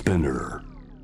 Spinner.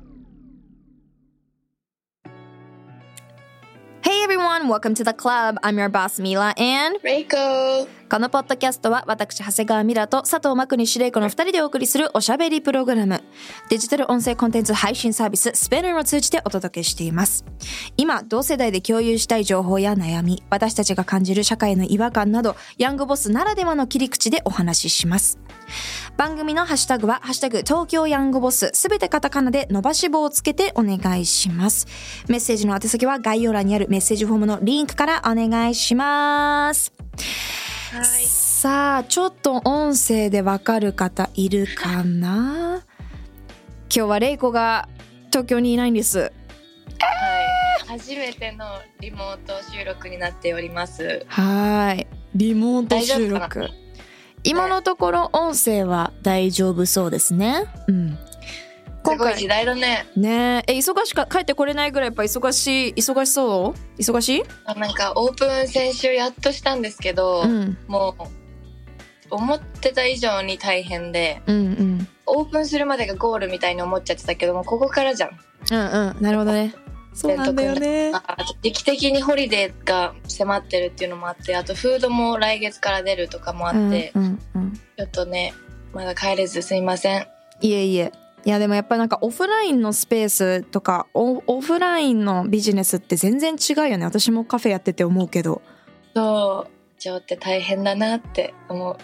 Hey everyone, welcome to the club. I'm your boss Mila and Reiko。 このポッドキャストは私長谷川ミラと佐藤真国司令子の2人でお送りするおしゃべりプログラム。デジタル音声コンテンツ配信サービス Spinner を通じてお届けしています。今同世代で共有したい情報や悩み、私たちが感じる社会の違和感など、ヤングボスならではの切り口でお話しします。番組のハッシュタグはハッシュタグ東京ヤングボス、すべてカタカナで伸ばし棒をつけてお願いします。メッセージの宛先は概要欄にあるメッセージフォームのリンクからお願いします。 はい。 さあ、ちょっと音声でわかる方いるかな？今日はレイコが東京にいないんです。 はい。初めてのリモート収録になっております。 はい。リモート収大丈夫か録。 な？ 今のところ音声は大丈夫そうですね。うん。 すごい時代だね。 ねえ、忙しか帰ってこれないぐらいやっぱ忙しそう忙しい？ なんかオープン先週やっとしたんですけど、もう思ってた以上に大変で、オープンするまでがゴールみたいに思っちゃってたけども、ここからじゃん。 なるほどね。そうなんだよね。 あと時期的にホリデーが迫ってるっていうのもあって、あとフードも来月から出るとかもあって、ちょっとねまだ帰れずすいません。 いえいえ。いやでもやっぱなんかオフラインのスペースとかオフラインのビジネスって全然違うよね。私もカフェやってて思うけど。 そう、上って大変だなって思う。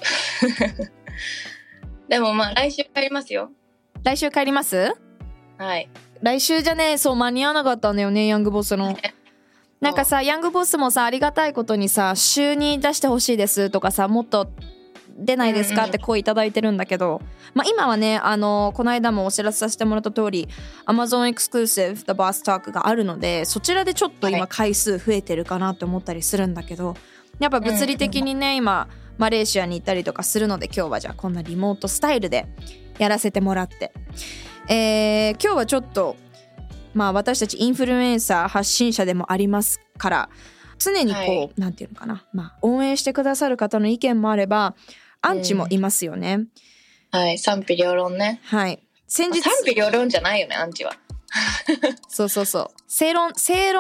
でもまあ来週帰りますよ。 来週帰ります？ はい。 来週じゃね、そう間に合わなかったんだよね、ヤングボスの。なんかさ、ヤングボスもさ、ありがたいことにさ、週に出してほしいですとかさ、もっと出ないですかって声いただいてるんだけど、まあ今はね、この間もお知らせさせてもらった通り Amazon Exclusive The Boss Talk があるので、そちらでちょっと今回数増えてるかなって思ったりするんだけど、やっぱ物理的にね、今マレーシアに行ったりとかするので、今日はじゃあこんなリモートスタイルでやらせてもらって、今日はちょっとまあ私たちインフルエンサー発信者でもありますから、常にこう、なんていうのかな、まあ応援してくださる方の意見もあればアンチもいますよね。 はい、賛否両論ね。 はい。先日賛否両論じゃないよね、アンチは。 そう正論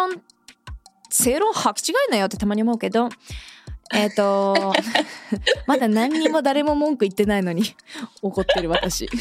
履き違えないよってたまに思うけど、まだ何にも誰も文句言ってないのに怒ってる私。レイ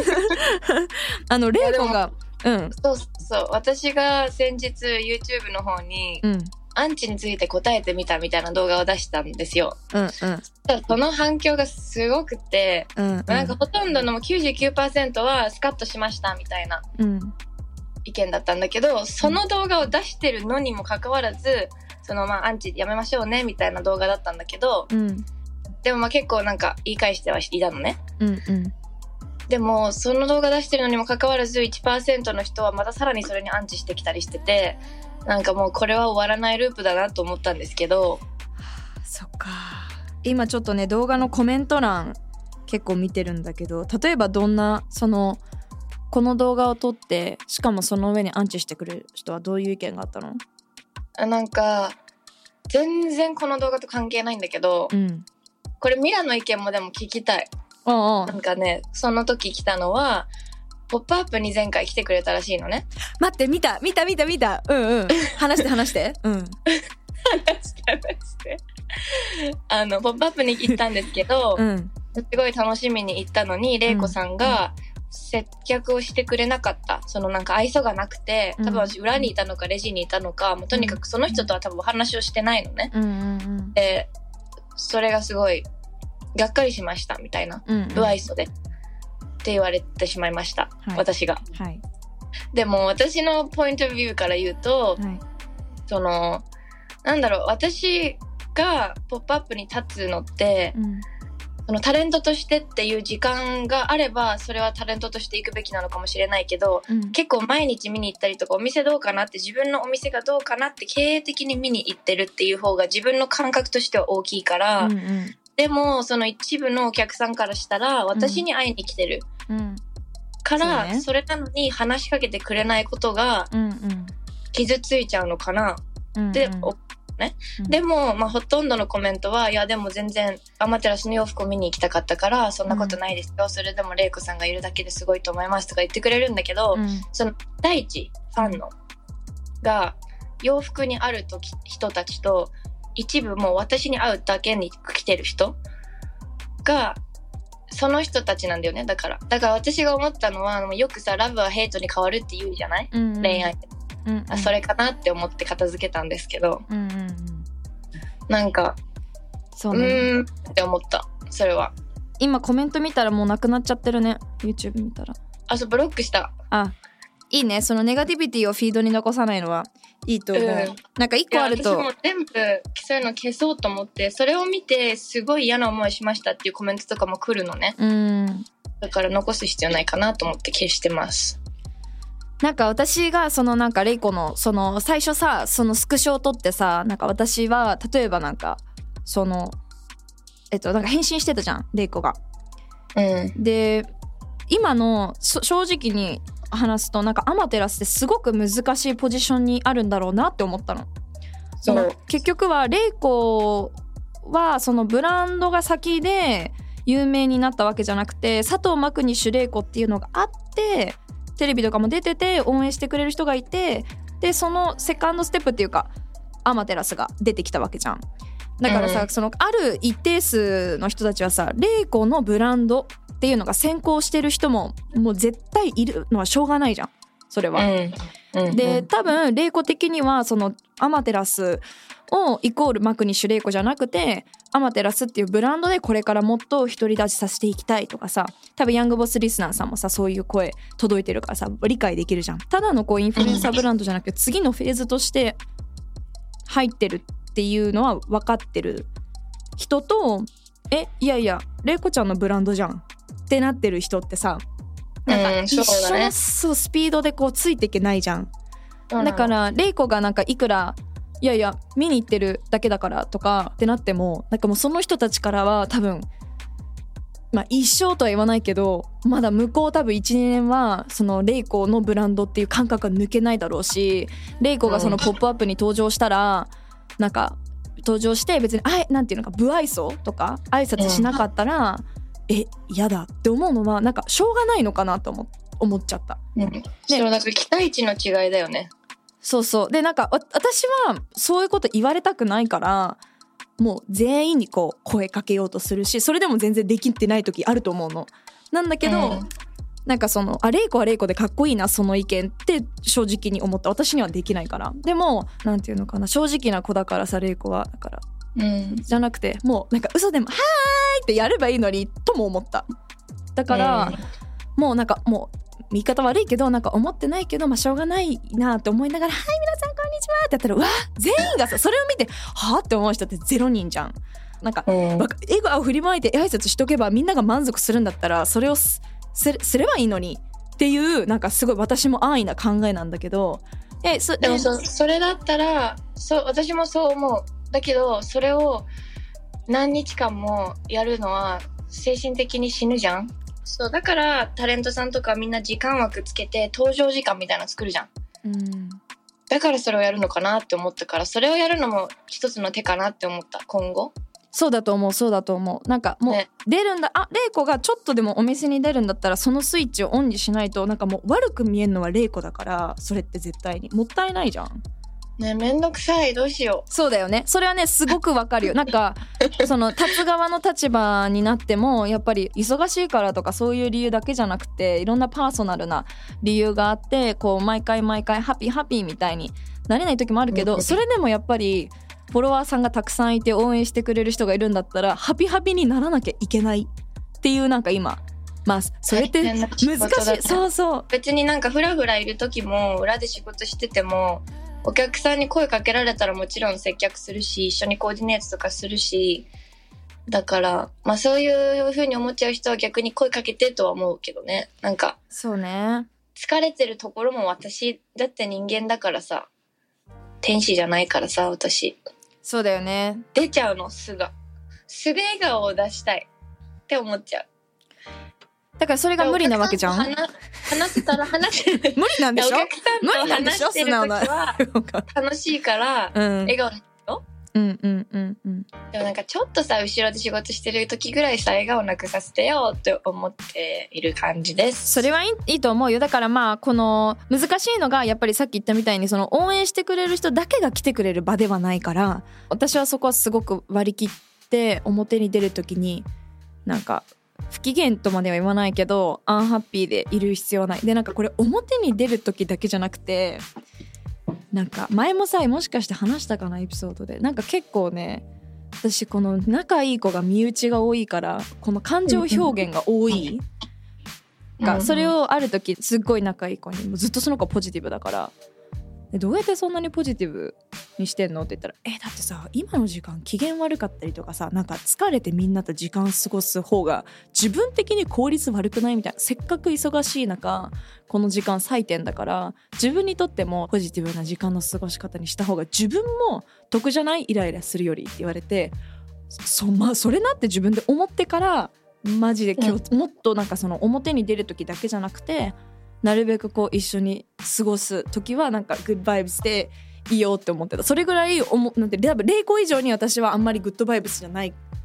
コがそう私が先日 YouTube の方に、アンチについて答えてみたみたいな動画を出したんですよ。その反響がすごくて、なんかほとんどの 99% はスカッとしましたみたいな意見だったんだけど、その動画を出してるのにもかかわらず、アンチやめましょうねみたいな動画だったんだけど、でも結構なんか言い返してはいたのね。でもその動画出してるのにもかかわらず 1% の人はまたさらにそれにアンチしてきたりしてて、なんかもうこれは終わらないループだなと思ったんですけど。 そっか。今ちょっとね動画のコメント欄結構見てるんだけど、例えばどんなこの動画を撮ってしかもその上にアンチしてくれる人はどういう意見があったの？ なんか全然この動画と関係ないんだけど、これミラの意見もでも聞きたい。なんかね、その時来たのはポップアップに前回来てくれたらしいのね。 待って、見た。話して話して。 ポップアップに行ったんですけど、すごい楽しみに行ったのに、レイコさんが接客をしてくれなかった。なんか愛想がなくて、多分私裏にいたのかレジにいたのか、もうとにかくその人とは多分お話をしてないのね。で、それがすごいがっかりしましたみたいな、不愛想でって言われてしまいました、私が。でも私のポイントビューから言うと、なんだろう、私がポップアップに立つのって、タレントとしてっていう時間があればそれはタレントとして行くべきなのかもしれないけど、結構毎日見に行ったりとか、お店どうかなって、自分のお店がどうかなって経営的に見に行ってるっていう方が自分の感覚としては大きいから、でもその一部のお客さんからしたら私に会いに来てる、から、それなのに話しかけてくれないことが傷ついちゃうのかなってね、でも、ほとんどのコメントはいやでも全然アマテラスの洋服を見に行きたかったからそんなことないですよ、それでもレイコさんがいるだけですごいと思いますとか言ってくれるんだけど、その第一ファンのが洋服にある人たちと一部もう私に会うだけに来てる人がその人たちなんだよね。だから私が思ったのはよくさラブはヘイトに変わるって言うじゃない、恋愛で、それかなって思って片付けたんですけど、なんかそうねって思った。それは今コメント見たらもうなくなっちゃってるね。 YouTube 見たらそうブロックした。 いいね、そのネガティビティをフィードに残さないのはいいと思う、なんか一個あると私も全部そういうの消そうと思って、それを見てすごい嫌な思いしましたっていうコメントとかも来るのね。だから残す必要ないかなと思って消してます。 なんか私がそのなんかレイコのその最初さそのスクショを撮ってさ、なんか私は例えばなんかそのなんか返信してたじゃんレイコが、で今の正直に話すとなんかアマテラスってすごく難しいポジションにあるんだろうなって思ったの。その結局はレイコはそのブランドが先で有名になったわけじゃなくて、佐藤マクニッシュレイコっていうのがあってテレビとかも出てて応援してくれる人がいて、でそのセカンドステップっていうかアマテラスが出てきたわけじゃん。だからさ、そのある一定数の人たちはさレイコのブランドっていうのが先行してる人ももう絶対いるのはしょうがないじゃんそれは、で多分レイコ的にはそのアマテラスをイコールマクニッシュレイコじゃなくてアマテラスっていうブランドでこれからもっと独り立ちさせていきたいとかさ、多分ヤングボスリスナーさんもさそういう声届いてるからさ理解できるじゃん。ただのこうインフルエンサーブランドじゃなくて次のフェーズとして入ってるっていうのは分かってる人といやいやレイコちゃんのブランドじゃんってなってる人ってさ、なんか一緒のそうスピードでこうついていけないじゃん。だからレイコがなんかいくらいやいや見に行ってるだけだからとかってなってもなんかもうその人たちからは多分一生とは言わないけどまだ向こう多分 1,2 年はそのレイコのブランドっていう感覚が抜けないだろうし、レイコがそのポップアップに登場したらなんか登場して別になんていうのか不愛想とか挨拶しなかったら、嫌だって思うのはなんかしょうがないのかなと思っちゃった、 そうなんか期待値の違いだよね。 そうでなんか私はそういうこと言われたくないからもう全員にこう声かけようとするし、それでも全然できてない時あると思うのなんだけど、なんかそのレイコはレイコでかっこいいなその意見って正直に思った。私にはできないから。でもなんていうのかな、正直な子だからさレイコはだから、じゃなくてもうなんか嘘でもはーいってやればいいのにとも思った。だから、もうなんかもう言い方悪いけどなんか思ってないけどしょうがないなって思いながらはい皆さんこんにちはってやったら全員がさそれを見てはぁって思う人って0人じゃん。なんか、笑顔を振りまいて挨拶しとけばみんなが満足するんだったらそれをすればいいのにっていうなんかすごい私も安易な考えなんだけど、 でもそれだったら私もそう思う。だけどそれを何日間もやるのは精神的に死ぬじゃん。そうだからタレントさんとかみんな時間枠つけて登場時間みたいなの作るじゃん、だからそれをやるのかなって思ったから、それをやるのも一つの手かなって思った今後。 そうだと思う。なんかもう出るんだ、レイコがちょっとでもお店に出るんだったらそのスイッチをオンにしないとなんかもう悪く見えるのはレイコだから、それって絶対にもったいないじゃんね。めんどくさい、どうしよう。 そうだよね、それはねすごくわかるよなんかその立つ側の立場になってもやっぱり忙しいからとかそういう理由だけじゃなくていろんなパーソナルな理由があってこう毎回ハッピーみたいになれない時もあるけど、それでもやっぱりフォロワーさんがたくさんいて応援してくれる人がいるんだったらハピにならなきゃいけないっていうなんか今それって難しい。そう別になんかフラフラいる時も裏で仕事しててもお客さんに声かけられたらもちろん接客するし一緒にコーディネートとかするし、だからそういう風に思っちゃう人は逆に声かけてとは思うけどね。なんかそうね、 疲れてるところも私だって人間だからさ、天使じゃないからさ私。 そうだよね、 出ちゃうのすぐ笑顔を出したいって思っちゃう。 だからそれが無理なわけじゃん。 話せたら話せる無理なんでしょ。 お客さんと話してる時は楽しいから、笑顔によ。 うんうんうんうん。 でもなんかちょっとさ、後ろで仕事してる時ぐらいさ、笑顔なくさせてよって思っている感じです。 それはいいと思うよ。だからまあこの難しいのがやっぱりさっき言ったみたいにその応援してくれる人だけが来てくれる場ではないから、私はそこはすごく割り切って表に出る時になんか不機嫌とまでは言わないけどアンハッピーでいる必要はない。でなんかこれ表に出る時だけじゃなくて、なんか前もさ、もしかして話したかなエピソードで、なんか結構ね、私この仲いい子が身内が多いからこの感情表現が多いが、それをある時すっごい仲いい子にもうずっとその子ポジティブだから、どうやってそんなにポジティブにしてんのって言ったら、だってさ今の時間機嫌悪かったりとかさ、なんか疲れてみんなと時間過ごす方が自分的に効率悪くないみたいな、せっかく忙しい中この時間割いてんだから自分にとってもポジティブな時間の過ごし方にした方が自分も得じゃない、イライラするよりって言われて、それなって自分で思ってからマジで今日もっとなんかその表に出る時だけじゃなくて、なるべくこう一緒に過ごす時はなんかグッドバイブスでいいよって思ってた。それぐらいなんて0個以上に私はあんまりグッドバイブスじゃない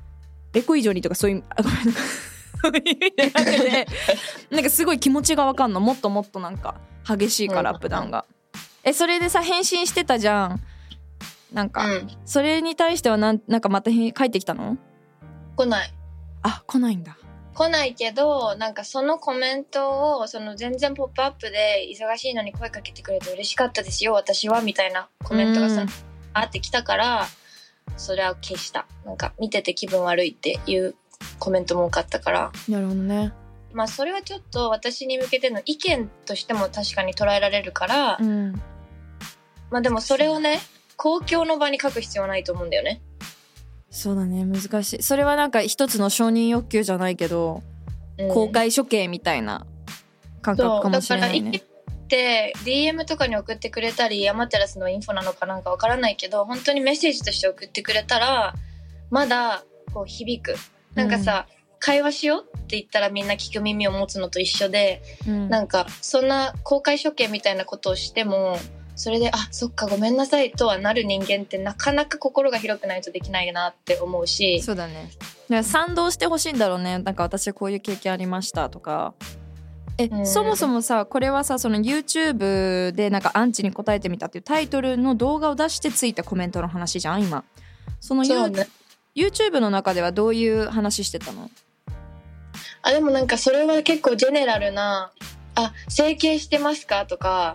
、0個以上にとかそういうごめんなさいそういう意味でなくてなんかすごい気持ちが分かんの、もっともっとなんか激しいからアップダウンが。それでさ返信してたじゃん、なんか、それに対してはなんかまた返ってきたの？ 来ない。 来ないんだ。 来ないけど、なんかそのコメントを全然ポップアップで忙しいのに声かけてくれて嬉しかったですよ私はみたいなコメントがあってきたから、それは消した。なんか見てて気分悪いっていうコメントも多かったから。 なるほどね。 まあそれはちょっと私に向けての意見としても確かに捉えられるから、まあでもそれをね公共の場に書く必要はないと思うんだよね。 そうだね、難しい。それはなんか一つの承認欲求じゃないけど、公開処刑みたいな感覚かもしれないね。 だからって DM とかに送ってくれたり、アマテラスのインフォなのかなんかわからないけど、本当にメッセージとして送ってくれたらまだこう響く。なんかさ、会話しようって言ったらみんな聞く耳を持つのと一緒で、なんかそんな公開処刑みたいなことをしてもそれでそっかごめんなさいとはなる人間ってなかなか心が広くないとできないなって思うし。 そうだね。だから賛同してほしいんだろうね。なんか私こういう経験ありましたとか。そもそもさ、これはさ、その YouTube でなんかアンチに答えてみたっていうタイトルの動画を出してついたコメントの話じゃん今。そのYouTube の中ではどういう話してたの？ でもなんかそれは結構ジェネラルな、整形してますかとか、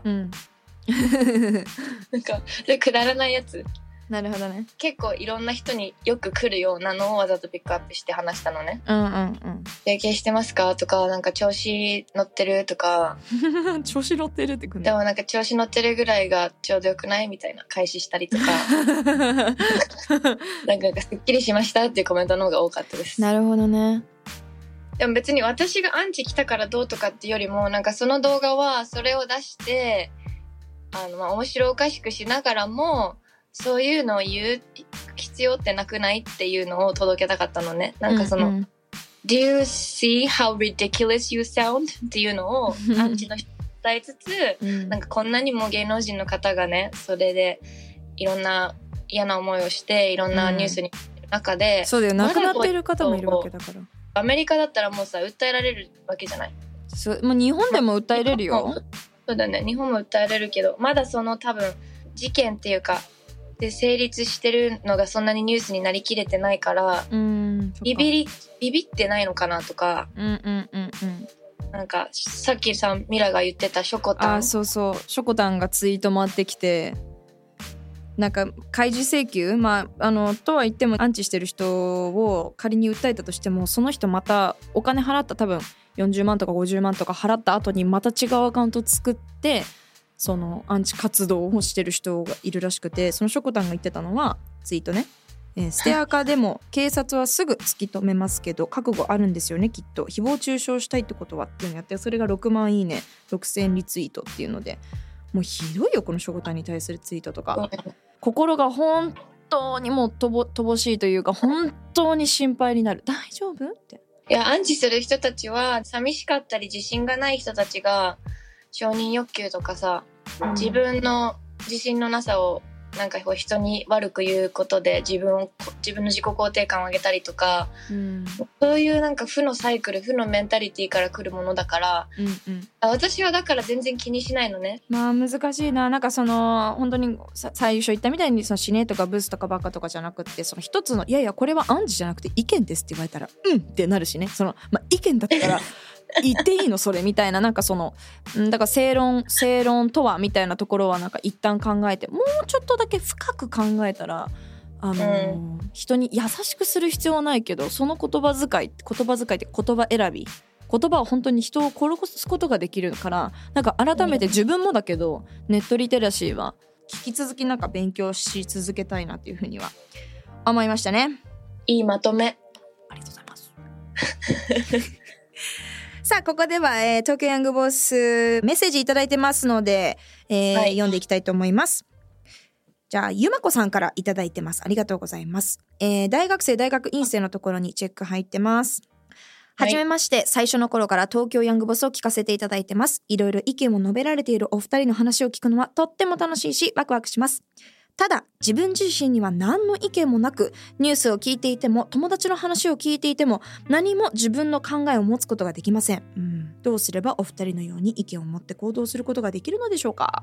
なんかくだらないやつ。 なるほどね。 結構いろんな人によく来るようなのをわざとピックアップして話したのね。整形してますかとか、なんか調子乗ってるとか調子乗ってるってくんでもなんか調子乗ってるぐらいがちょうどよくないみたいな開始したりとかなんかすっきりしましたっていうコメントの方が多かったです。 なるほどね。 でも別に私がアンチ来たからどうとかっていうよりも、なんかその動画はそれを出して面白おかしくしながらもそういうのを言う必要ってなくないっていうのを届けたかったのね。なんかその、Do you see how ridiculous you sound? っていうのをアンチの人に伝えつつ、なんかこんなにも芸能人の方がね、それでいろんな嫌な思いをしていろんなニュースに中で、 そうだよ、亡くなっている方もいるわけだから。 アメリカだったらもうさ訴えられるわけじゃない。 もう日本でも訴えれるよ。 そうだね、日本も訴えれるけど、まだその多分事件っていうかで成立してるのがそんなにニュースになりきれてないから、ビビってないのかなとか、なんかさっきさミラが言ってたショコタン、 そうそう、ショコタンがツイート回ってきて、なんか開示請求、とは言ってもアンチしてる人を仮に訴えたとしても、その人またお金払った、多分40万とか50万とか払った後にまた違うアカウント作ってそのアンチ活動をしてる人がいるらしくて、そのショコタンが言ってたのはツイートね、ステアカでも警察はすぐ突き止めますけど覚悟あるんですよねきっと、誹謗中傷したいってことはっていうのやって、それが6万いいね6000リツイートっていうので、もうひどいよこのショコタンに対するツイートとか。心が本当にもう乏しいというか、本当に心配になる。大丈夫って。 いや、アンチする人たちは寂しかったり自信がない人たちが承認欲求とかさ、自分の自信のなさをなんか人に悪く言うことで自分の自己肯定感を上げたりとか、そういうなんか負のサイクル、負のメンタリティから来るものだから、私はだから全然気にしないのね。 まあ難しいな。なんかその本当に最初言ったみたいにその死ねとかブスとかバカとかじゃなくて、その一つのいやいやこれは暗示じゃなくて意見ですって言われたらってなるしね。その意見だったら言っていいのそれみたいな、なんかそのだから正論とはみたいなところはなんか一旦考えて、もうちょっとだけ深く考えたら人に優しくする必要はないけど、その言葉遣いって言葉選び、言葉は本当に人を殺すことができるから、なんか改めて自分もだけどネットリテラシーは引き続きなんか勉強し続けたいなっていうふうには思いましたね。 いいまとめ、 ありがとうございますさあここでは、東京ヤングボスメッセージいただいてますので、読んでいきたいと思います。じゃあゆまこさんからいただいてます。ありがとうございます。大学院生のところにチェック入ってます。はじめまして、最初の頃から東京ヤングボスを聞かせていただいてます。いろいろ意見を述べられているお二人の話を聞くのはとっても楽しいしワクワクします。ただ自分自身には何の意見もなく、ニュースを聞いていても友達の話を聞いていても何も自分の考えを持つことができません。どうすればお二人のように意見を持って行動することができるのでしょうか。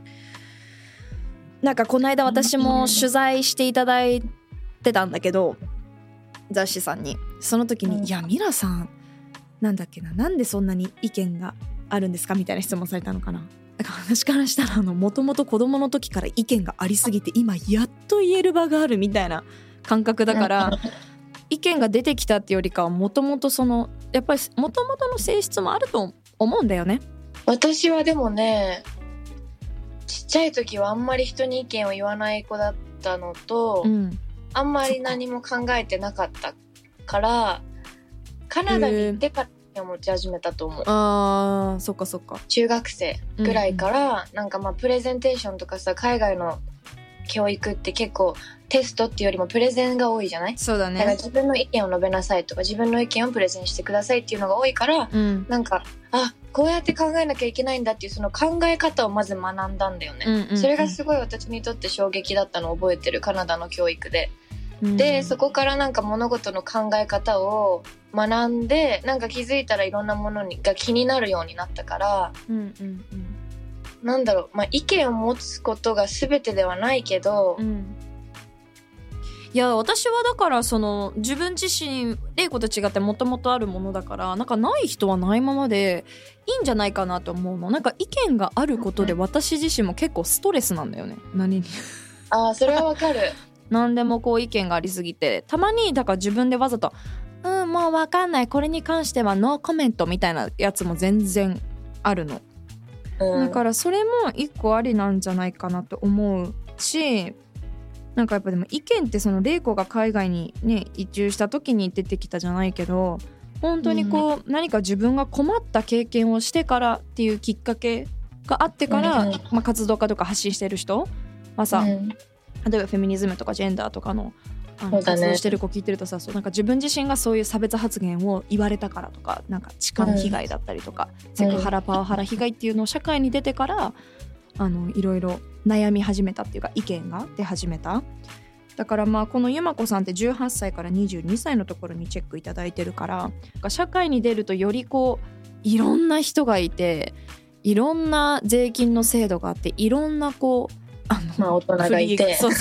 なんかこの間私も取材していただいてたんだけど、雑誌さんにその時に、いやミラさんなんだっけな、なんでそんなに意見があるんですかみたいな質問されたのかな。だから私からしたらもともと子供の時から意見がありすぎて今やっと言える場があるみたいな感覚だから意見が出てきたってよりかはもともとそのやっぱりもともとの性質もあると思うんだよね。 私はでもね、ちっちゃい時はあんまり人に意見を言わない子だったのと、あんまり何も考えてなかったからカナダに行ってから持ち始めたと思う。 あー、そっかそっか。 中学生ぐらいから、なんかプレゼンテーションとかさ、海外の教育って結構テストっていうよりもプレゼンが多いじゃない？ そうだね。 だから自分の意見を述べなさいとか自分の意見をプレゼンしてくださいっていうのが多いから、なんかこうやって考えなきゃいけないんだっていうその考え方をまず学んだんだよね。それがすごい私にとって衝撃だったのを覚えてる、カナダの教育で。でそこからなんか物事の考え方を学んで、なんか気づいたらいろんなものが気になるようになったから、なんだろう、意見を持つことが全てではないけど、 いや私はだからその自分自身玲子と違ってもともとあるものだから、なんかない人はないままでいいんじゃないかなと思うの。なんか意見があることで私自身も結構ストレスなんだよね。何にそれはわかる何でもこう意見がありすぎて、たまにだから自分でわざともう分かんない、これに関してはノーコメントみたいなやつも全然あるの、だからそれも一個ありなんじゃないかなと思うし、なんかやっぱでも意見ってその玲子が海外にね移住した時に出てきたじゃないけど、本当にこう、何か自分が困った経験をしてからっていうきっかけがあってから、活動家とか発信してる人はさ、例えばフェミニズムとかジェンダーとかの活動してる子聞いてるとさ、なんか自分自身がそういう差別発言を言われたからとか、なんか痴漢被害だったりとか、セクハラパワハラ被害っていうのを社会に出てからいろいろ悩み始めたっていうか意見が出始めた。だからこのゆまこさんって18歳から22歳のところにチェックいただいてるから、社会に出るとよりこういろんな人がいて、いろんな税金の制度があって、いろんなこう大人がいてそう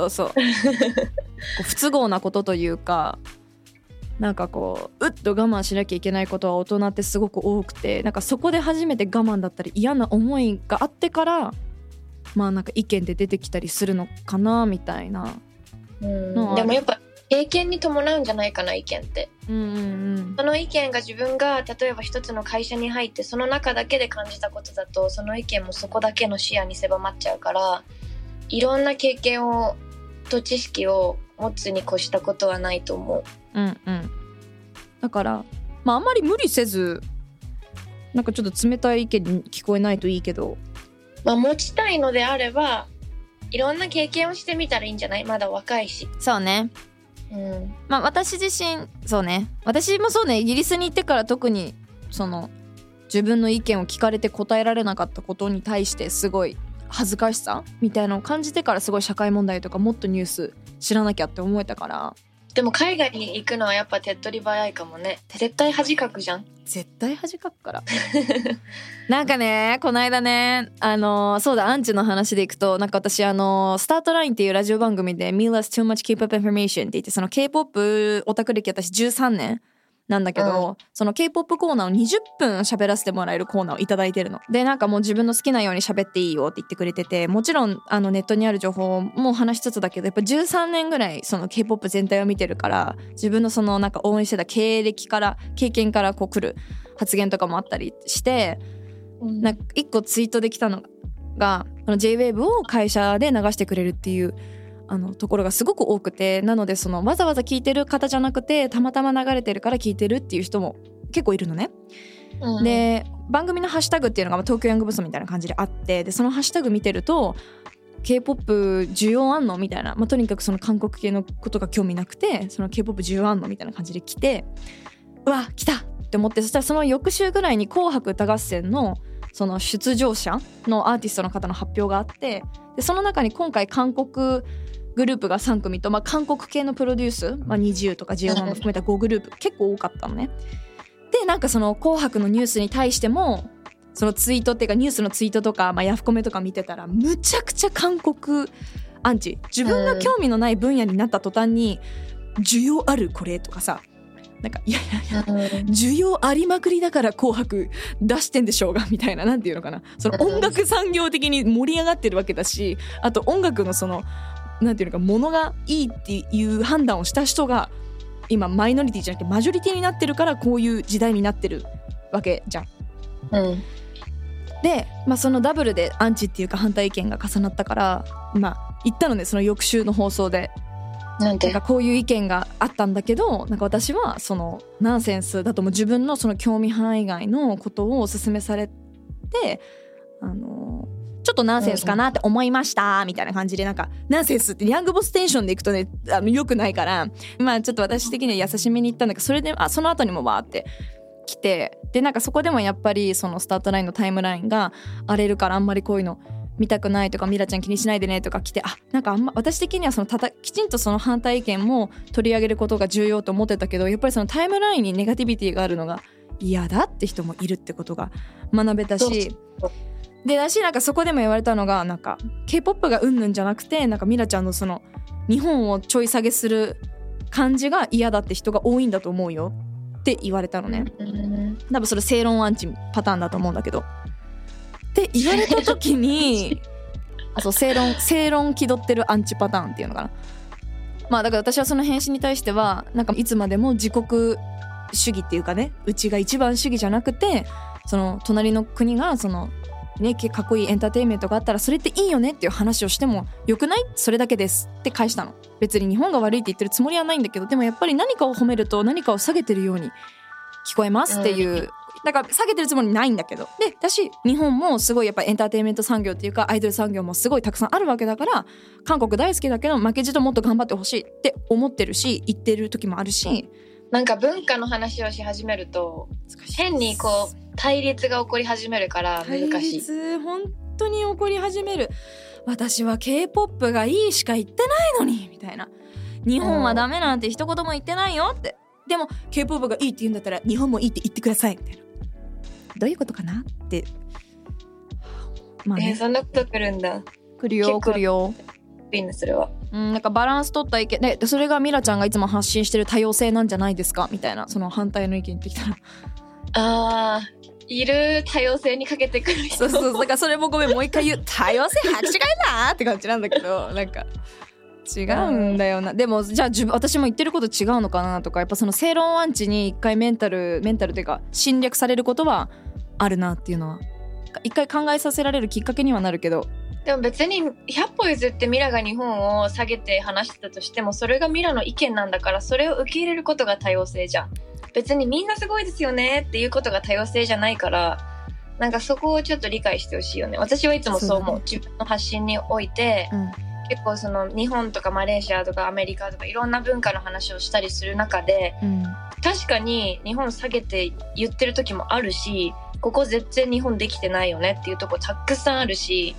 不都合なことというか、なんかこううっと我慢しなきゃいけないことは大人ってすごく多くて、なんかそこで初めて我慢だったり嫌な思いがあってからなんか意見で出てきたりするのかなみたいな。 でもやっぱ経験に伴うんじゃないかな、意見って。その意見が自分が例えば一つの会社に入ってその中だけで感じたことだと、その意見もそこだけの視野に狭まっちゃうから、いろんな経験をと知識を持つに越したことはないと思う。 だからあんまり無理せず、なんかちょっと冷たい意見に聞こえないといいけど、 持ちたいのであればいろんな経験をしてみたらいいんじゃない？まだ若いし。 そうね。私自身そうね、私もそうね、イギリスに行ってから特にその自分の意見を聞かれて答えられなかったことに対してすごい恥ずかしさみたいなのを感じてからすごい社会問題とかもっとニュース知らなきゃって思えたから。 でも海外に行くのはやっぱ手っ取り早いかもね。絶対恥かくじゃん。 絶対恥かくからなんかねこの間ねそうだアンチの話でいくと、なんか私スタートラインっていうラジオ番組で Mila's Too Much K-POP Information って言って、その K-POP オタク歴私13年なんだけど、その K-POP コーナーを20分喋らせてもらえるコーナーをいただいてるので、なんかもう自分の好きなように喋っていいよって言ってくれてて、もちろんネットにある情報も話しつつだけど、やっぱ13年ぐらいその K-POP 全体を見てるから、自分のそのなんか応援してた経験からこう来る発言とかもあったりして、なんか一個ツイートできたのがJ-WAVE を会社で流してくれるっていうところがすごく多くて、なのでそのわざわざ聞いてる方じゃなくてたまたま流れてるから聞いてるっていう人も結構いるのね、で番組のハッシュタグっていうのが東京ヤングボスみたいな感じであって、でそのハッシュタグ見てると K-POP 需要あんのみたいな、とにかくその韓国系のことが興味なくて、その K-POP 需要あんのみたいな感じで来て、うわ来たって思って、そしたらその翌週ぐらいに紅白歌合戦のその出場者のアーティストの方の発表があって、でその中に今回韓国グループが3組と、韓国系のプロデュース、NiziU とか JO1 も含めた5グループ結構多かったのね。でなんかその紅白のニュースに対してもそのツイートっていうかニュースのツイートとか、ヤフコメとか見てたらむちゃくちゃ韓国アンチ、自分が興味のない分野になった途端に需要あるこれとかさ、なんかいや需要ありまくりだから紅白出してんでしょうがみたいな、なんていうのかな、その音楽産業的に盛り上がってるわけだし、あと音楽のそのなんていうのか、ものがいいっていう判断をした人が今マイノリティじゃなくてマジョリティになってるから、こういう時代になってるわけじゃん。で、そのダブルでアンチっていうか反対意見が重なったから、言ったのね、その翌週の放送で。なんかこういう意見があったんだけど、なんか私はそのナンセンスだとも自分のその興味範囲外のことをお勧めされて、ちょっとナンセンスかなって思いましたみたいな感じで、なんかナンセンスってヤングボステンションでいくとね良くないから、ちょっと私的には優しめに言ったんだけど、それでその後にもわーって来て、でなんかそこでもやっぱりそのスタートラインのタイムラインが荒れるから、あんまりこういうの見たくないとか、ミラちゃん気にしないでねとか来て、なんか私的にはそのきちんとその反対意見も取り上げることが重要と思ってたけど、やっぱりそのタイムラインにネガティビティがあるのが嫌だって人もいるってことが学べたし、でだしなんかそこでも言われたのが、なんか K-POP がうんぬんじゃなくて、なんかミラちゃんのその日本をちょい下げする感じが嫌だって人が多いんだと思うよって言われたのね。多分それ正論アンチパターンだと思うんだけどって言われた時にそう正論気取ってるアンチパターンっていうのかな。だから私はその返信に対しては、なんかいつまでも自国主義っていうかね、うちが一番主義じゃなくて、その隣の国がそのね、かっこいいエンターテインメントがあったらそれっていいよねっていう話をしてもよくない？それだけですって返したの。別に日本が悪いって言ってるつもりはないんだけど、でもやっぱり何かを褒めると何かを下げてるように聞こえますっていう、だから下げてるつもりないんだけど、でだし日本もすごいやっぱエンターテインメント産業っていうかアイドル産業もすごいたくさんあるわけだから、韓国大好きだけど負けじともっと頑張ってほしいって思ってるし、言ってる時もあるし、 なんか文化の話をし始めると変にこう対立が起こり始めるから難しい。 対立本当に起こり始める。私は K-POP がいいしか言ってないのにみたいな、日本はダメなんて一言も言ってないよって、でも K-POP がいいって言うんだったら日本もいいって言ってくださいみたいな、どういうことかなって。 そんなこと来るんだ。 来るよいいねそれは。 なんかバランス取った意見で、それがミラちゃんがいつも発信してる多様性なんじゃないですかみたいな、その反対の意見言ってきたらいる多様性にかけてくる人。 そうだからそれもごめんもう一回言う、多様性履き違いなって感じなんだけど、なんか違うんだよな。でもじゃあ私も言ってること違うのかなとか、やっぱその正論アンチに一回メンタルっていうか侵略されることはあるなっていうのは一回考えさせられるきっかけにはなるけど、 でも別に100歩譲ってミラが日本を下げて話してたとしても、それがミラの意見なんだから、それを受け入れることが多様性じゃん。別にみんなすごいですよねっていうことが多様性じゃないから、なんかそこをちょっと理解してほしいよね。私はいつもそう思う。自分の発信において、結構その日本とかマレーシアとかアメリカとかいろんな文化の話をしたりする中で、確かに日本下げて言ってる時もあるし、ここ全然日本できてないよねっていうとこたくさんあるし、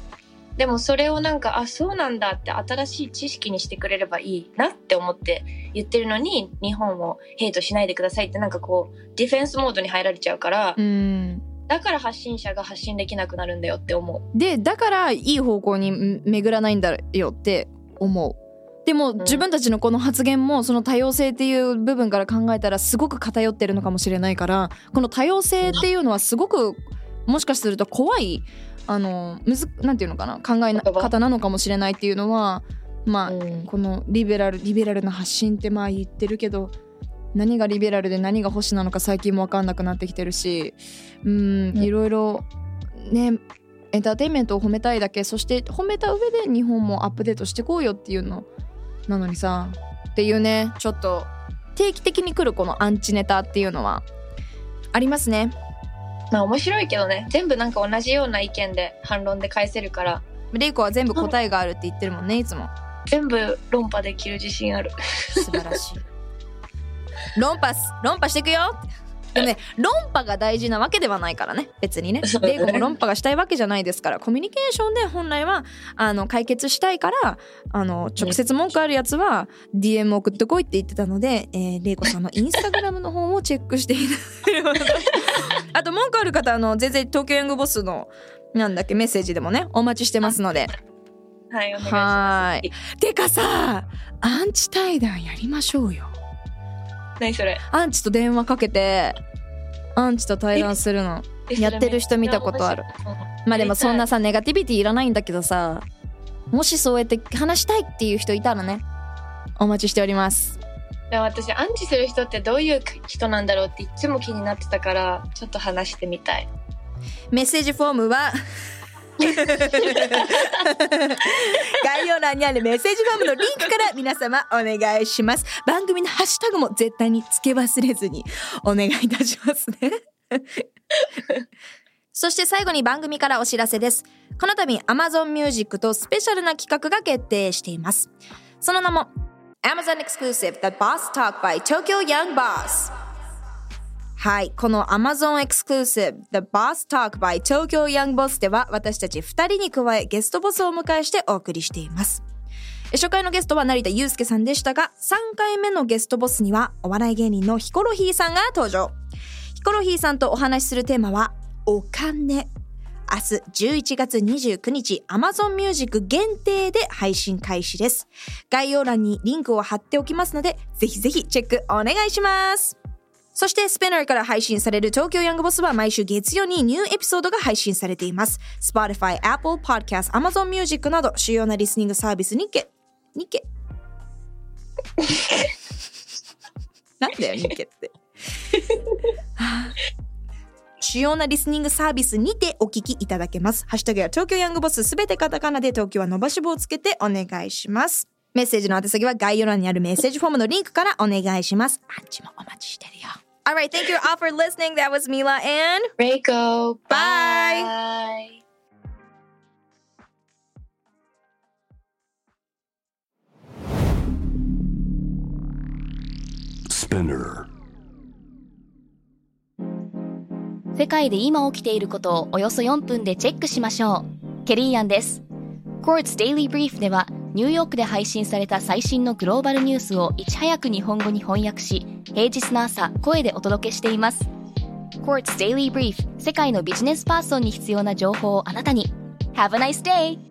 でもそれをなんかそうなんだって新しい知識にしてくれればいいなって思って言ってるのに、日本をヘイトしないでくださいってなんかこうディフェンスモードに入られちゃうから、だから発信者が発信できなくなるんだよって思う。 でだからいい方向に巡らないんだよって思う。でも自分たちのこの発言もその多様性っていう部分から考えたらすごく偏ってるのかもしれないから、この多様性っていうのはすごくもしかすると怖いなんていうのかな、考え方なのかもしれないっていうのは、このリベラルな発信って言ってるけど、何がリベラルで何が保守なのか最近も分かんなくなってきてるし、いろいろね、エンターテインメントを褒めたいだけ、そして褒めた上で日本もアップデートしてこうよっていうのなのにさっていうね、ちょっと定期的に来るこのアンチネタっていうのはありますね。 面白いけどね、全部なんか同じような意見で反論で返せるから。 レイコは全部答えがあるって言ってるもんね、いつも。 全部論破できる自信ある。 素晴らしい。論破していくよ。でもね、論破が大事なわけではないからね、別にね。レイコも論破がしたいわけじゃないですから、コミュニケーションで本来は解決したいから、直接文句あるやつは DM 送ってこいって言ってたので、レイコさんのインスタグラムの方をチェックしていただければあと文句ある方全然東京ヤングボスのメッセージでもねお待ちしてますので、 はい、お願いします。 てかさ、アンチ対談やりましょうよ。 何それ？ アンチと電話かけてアンチと対談するのやってる人見たことある。でもそんなさネガティビティいらないんだけどさ、もしそうやって話したいっていう人いたらね、お待ちしております。 でも私アンチする人ってどういう人なんだろうっていつも気になってたから、ちょっと話してみたい。 メッセージフォームは概要欄にあるメッセージフォームのリンクから皆様お願いします。番組のハッシュタグも絶対に付け忘れずにお願いいたしますねそして最後に番組からお知らせです。この度 Amazon Music とスペシャルな企画が決定しています。その名も Amazon Exclusive The Boss Talk by Tokyo Young Boss。はい、この Amazon Exclusive The Boss Talk by Tokyo Young Boss では私たち2人に加えゲストボスをお迎えしてお送りしています。初回のゲストは成田悠介さんでしたが、3回目のゲストボスにはお笑い芸人のヒコロヒーさんが登場。ヒコロヒーさんとお話しするテーマはお金。明日11月29日 Amazon Music 限定で配信開始です。概要欄にリンクを貼っておきますので、ぜひぜひチェックお願いします。そしてスペナーから配信される東京ヤングボスは毎週月曜にニューエピソードが配信されています。Spotify、Apple Podcast、Amazon Music など主要なリスニングサービスになんだよニケって主要なリスニングサービスにてお聞きいただけます。ハッシュタグや東京ヤングボスすべてカタカナで東京は伸ばし棒をつけてお願いします。メッセージの宛先は概要欄にあるメッセージフォームのリンクからお願いします。アンチもお待ちしてるよ。Alright, thank you all for listening. That was Mila and Reiko. Bye. Spinner. 世界で今起きていることをおよそ4分でチェックしましょう。ケリーアンです。Quartz Daily Brief ではニューヨークで配信された最新のグローバルニュースをいち早く日本語に翻訳し、平日の朝声でお届けしています。Quartz Daily Brief、世界のビジネスパーソンに必要な情報をあなたに。Have a nice day!